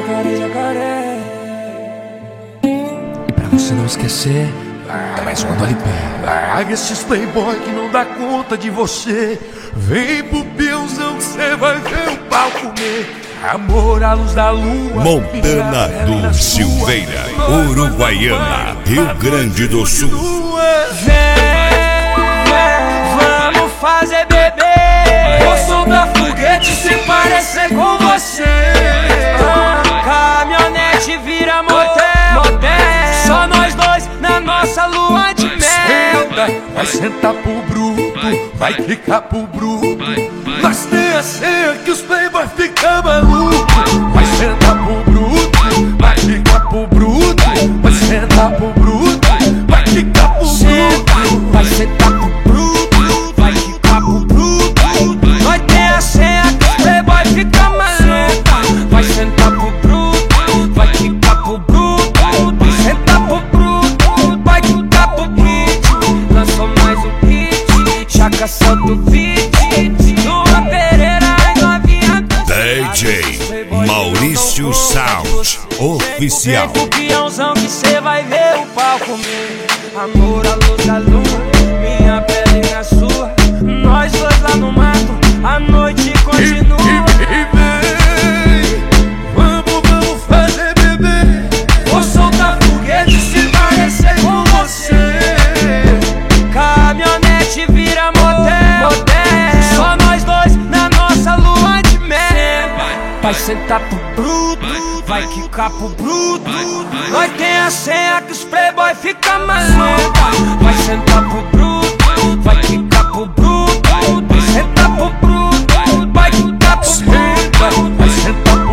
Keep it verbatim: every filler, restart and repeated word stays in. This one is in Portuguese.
jacaré, jacaré. E pra você não esquecer, tá mais um ali perto. Larga esses playboy que não dá conta de você. Vem pro peãozão que cê vai ver o pau comer. Amor à luz da lua. Montana do Silveira, Uruguaiana, Rio Grande do Sul. Vem, vem, vamos fazer bebê. Vou soltar foguete se parecer com você. Caminhonete vira motel, motel. Só nós dois na nossa lua de mel. Vai sentar pro bruto, vai ficar pro bruto. Nós tem a senha que os playboy ficam malucos. Vai sentar pro bruto, vai ficar pro bruto. Vai sentar pro bruto, vai ficar pro bruto. Vai sentar pro bruto, vai ficar pro bruto. Nós tem a senha que os playboy ficam malucos. Vai sentar pro bruto, vai ficar pro bruto. Vai sentar pro bruto, vai ficar pro bruto. Lançou mais um hit, Chaka solta o beat. Luan Pereira e novinha do D J Maurício Sound Oficial. Vem pro peãozão que cê vai ver o pau comer. Amor à luz da lua, minha pele e minha sua. Nós dois lá no mato, a noite continua. E, e, e vem, vamos, vamos fazer bebê. Vou soltar foguete se parecer com você. Caminhonete vira motel, motel. Só nós dois na nossa lua de mel. Vai sentar pro bruto, vai quicar pro bruto. Nós tem a senha que os playboy fica maluco. Vai sentar pro bruto, vai quicar pro bruto. Vai sentar pro bruto, vai quicar pro bruto. Vai sentar